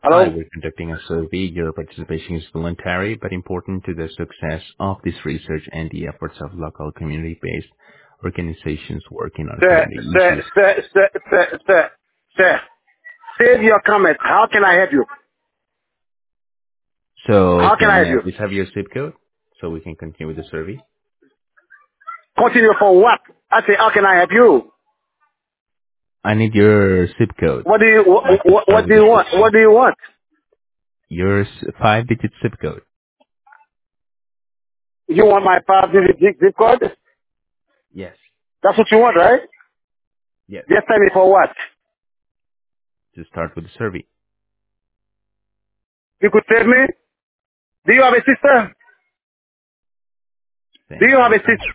Hi, Hello? we're conducting a survey. Your participation is voluntary but important to the success of this research and the efforts of local community-based organizations working on Sir, community sir, issues. sir, sir, sir, sir, sir. Save your comment. How can I help you? So How can I can help I you? please have your zip code so we can continue with the survey? Continue for what? I say, how can I help you? I need your zip code What do you, so we can start what with do the you want? survey. What do you want? Your five-digit zip code. You want my 5-digit zip code? Yes. That's what you want, right? Yes. Just tell me for what? To start with the survey. You could save me? Do you have a sister? Do Thank you have you. a sister?